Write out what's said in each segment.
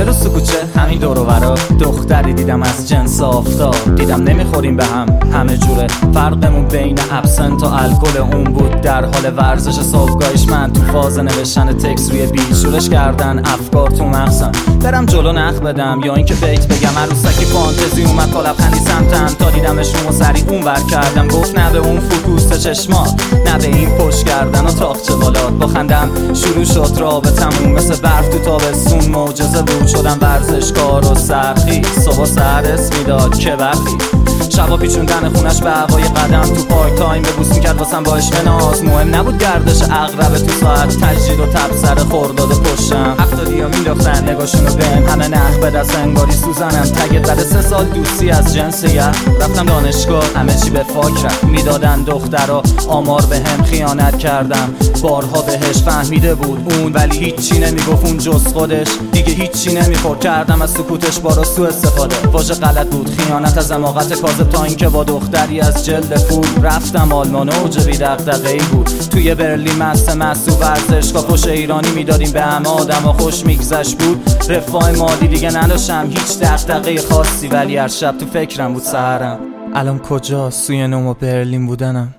یه روز تو کوچه همین دور و برا دختری دیدم از جنس آفتاب. دیدم نمیخوریم به هم همه جوره، فرقمون بین ابسنت و الکل. اون بود در حال ورزش صبحگاهیش، من تو فاز نوشتن تکست روی بیت. شورش کردن افکار تو مغزم، برم جلو نخ بدم یا اینکه بیت بگم. عروسکی فانتزی اومد تا لبخندی سمتم، تا دیدمش اون سری اون ور کردم. گفت نه به اون فوکوس چشمات، نه به این پشت کردن و تاقچه بالات. با خندم شروع شد رابطمون، مثل برف تو تابستون معجزه بود. شدم ورزشکار و سرخی، صبح سر اسم میداد که برخی. شبا پیچوندن خونش به هوای قدم، تو پارک تایم ببوس میکرد واسم با عشق ناز. مهم نبود گردش عقربه تو ساعت، تجدید و تب سر خورداد و پشتم. 70 مینداختن نگاشونو بهم، همه نه به دست انگاری سوزنم. تگت بعد 3 سال دوستی از جنس یه، رفتم دانشگاه همه چی به فاک رفت. میدادن دخترا آمار به هم، خیانت کردم بارها بهش. فهمیده بود اون ولی هیچی نمیگفت اون جز خودش، دیگه هیچی نمیخورد. کردم از سکوتش بارا سو استفاده، واژه غلط بود خیانت از حماقت کاذب. تا اینکه با دختری از جلد فول رفتم آلمان، اوج بی دغدغه‌ای بود. توی برلین مست و ورزشگاه پشت ایرانی میدادیم به همه، آدم و خوش میگذشت بود. رفاه مالی دیگه نداشتم، هیچ دغدغه خاصی، ولی هر شب تو فکرم بود سحرم. الان کجا؟ سوی نوم و برلین بودنم.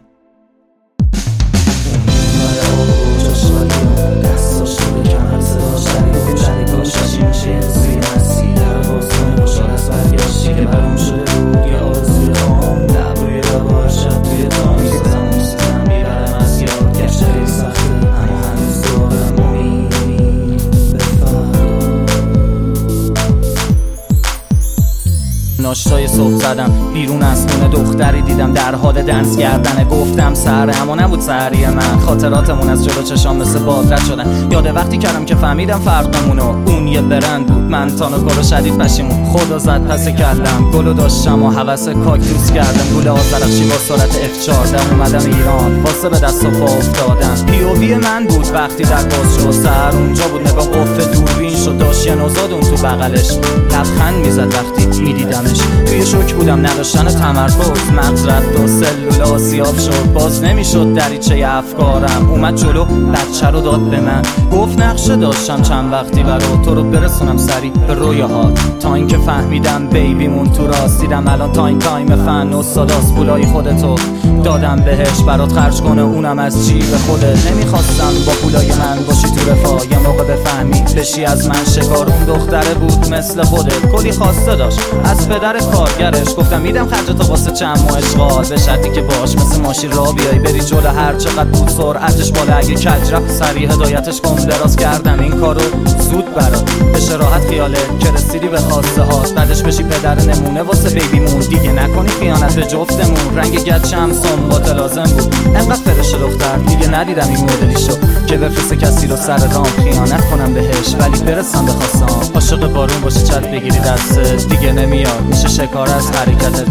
ناشتای صبح زدم بیرون از خونه، دختری دیدم در حال دنس کردنه. گفتم سهره، اما نبود سحری من. خاطراتمون از جلو چشام مثل باد رد شدن. یاد وقتی کردم که فهمیدم فرقمونو، اون یه برند بود، من تانو شدید پشیمون. خدا زد پس کلم، گلو داشتم و هوس کاکتوس کردم. گل آذرخشی با سرعت F14 اومدم ایران، واسه به دست و پا افتادم. پیووی من بود وقتی در باز شد، سر اونجا بود نگاه قفل دوربین شد. داشت یه نوزاد اون تو بغلش، لبخند میزد وقتی میدیدمش. توی شوک بودم نداشتن تمرکز، مغز رفت و سلول آسیاب شد. باز نمیشد دریچه افکارم، اومد جلو بچه رو داد به من. گفت نقشه داشتم چند وقتی برا تو رو برسونم سری به رویاهات. تا اینکه فهمیدم بیبیمون تو راست. دیدم الان تایم فن و صداست. پولای خودتو دادم بهش برات خرج کنه، اونم از جیب خودت. نمیخواستم با پولای من باشی تو رفاه، یه موقع بفهمی بشی از من شکار. اون دختره بود مثل خودت، کلی خواسته داشت از پدر کارگرش. گفتم میدم خرجتو واسه چند ماه اشغال، به شرطی که باش مثل ماشین را بیای بری جلو. هر چقدر بود سرعتش بالا، اگه کج رفت سریع هدایتش کن. دراز کردم این کارو زود برات بشه راحت، خیاله که رسیدی به خواسته هات. بعدش بشی پدر نمونه واسه بیبیمون، دیگه نکنی خیانت به جفتمون. رنگ گچم سنبات لازم بود، انقدر فرش دختر دیگه ندیدم این مدلیشو که بفرسته کسی رو سر رام. خیانت کنم بهش ولی برسم به خواستم. عاشق بارون باشه چت بگیری دستت، دیگه نمیاد میشه شکار از حرکتت.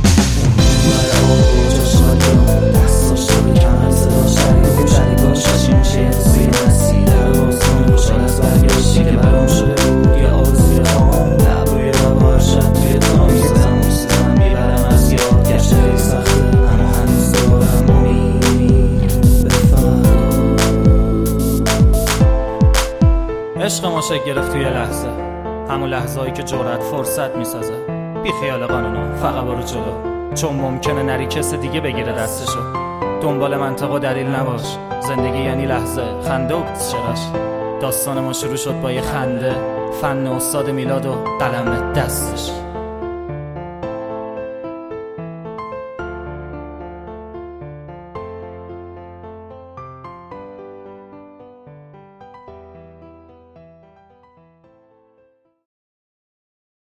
عشق ما شکل گرفت توی لحظه، همون لحظه هایی که جرأت فرصت میسازه. بی خیال قانونا، فقط برو جلو، چون ممکنه نری کس دیگه بگیره دستشو. دنبال منطق و دلیل نباش، زندگی یعنی لحظه، خنده و چراش. داستان ما شروع شد با یه خنده، فن استاد میلاد و قلم دستش.